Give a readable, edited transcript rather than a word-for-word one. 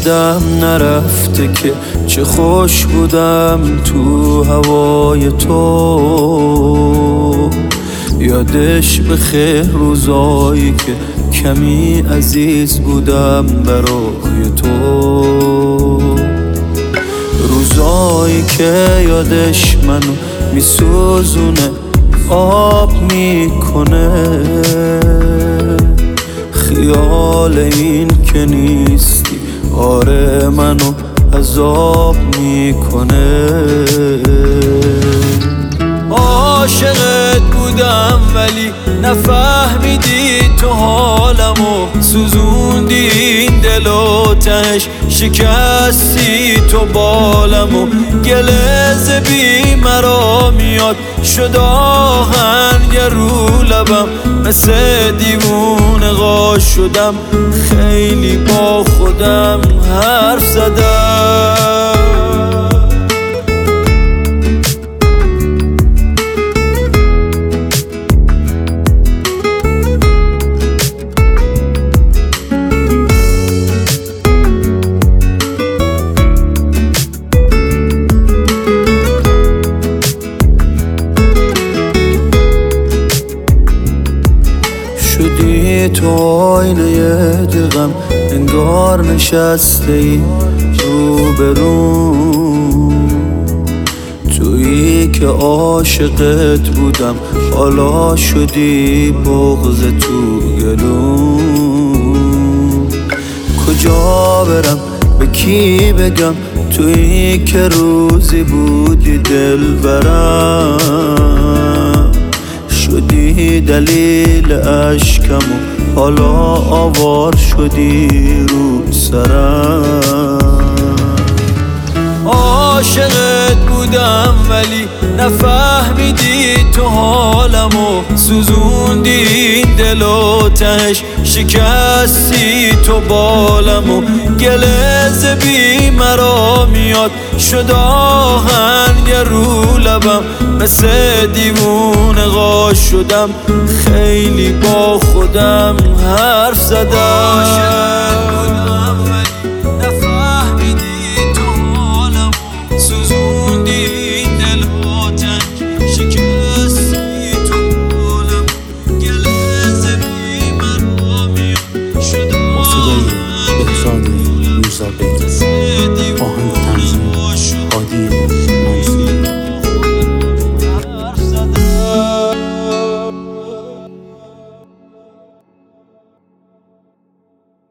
یادم نرفته که چه خوش بودم تو هوای تو. یادش به خیر روزایی که کمی عزیز بودم برای تو. روزایی که یادش منو میسوزونه، آب میکنه. خیال این که نیستی آره منو عذاب میکنه. عاشقت بودم ولی نفهمیدی تو حالمو، سوزوندی این دل و تهش شکستی تو بالمو. گلز بی مرا میاد شد آهنگ رو لبم، مثل دیوونه قا شدم، خیلی با خودم حرف زدم. شدی تو آینه دقم، انگار نشسته ای روبروم. تویی که عاشقت بودم، حالا شدی بغض تو گلوم. کجا برم به کی بگم تویی که روزی بودی دلبرم. شدی دلیل اشکم و حالا آوار شدی رو سرم. عاشقت بودم ولی نفهمیدی تو حالمو، سوزوندی این دل و تهش شکستی تو بالمو. گلز بی مرا میاد شد آهنگ رو لبم، مثل دیوونه قا شدم، خیلی با خودم حرف زدم.